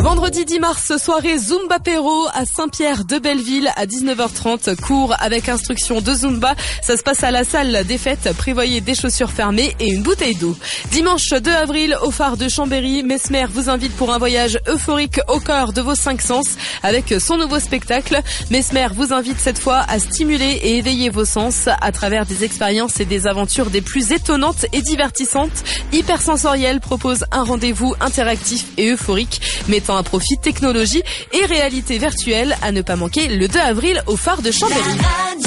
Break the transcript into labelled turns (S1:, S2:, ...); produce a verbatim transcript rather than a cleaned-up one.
S1: Vendredi dix mars, soirée Zumba Péro à Saint-Pierre-de-Belleville à dix-neuf heures trente. Cours avec instruction de Zumba. Ça se passe à la salle des fêtes. Prévoyez des chaussures fermées et une bouteille d'eau. Dimanche deux avril, au phare de Chambéry, Mesmer vous invite pour un voyage euphorique au cœur de vos cinq sens avec son nouveau spectacle. Mesmer vous invite cette fois à stimuler et éveiller vos sens à travers des expériences et des aventures des plus étonnantes et divertissantes. Hypersensoriel propose un rendez-vous interactif et euphorique mettant à profit technologie et réalité virtuelle à ne pas manquer le deux avril au phare de Chambéry.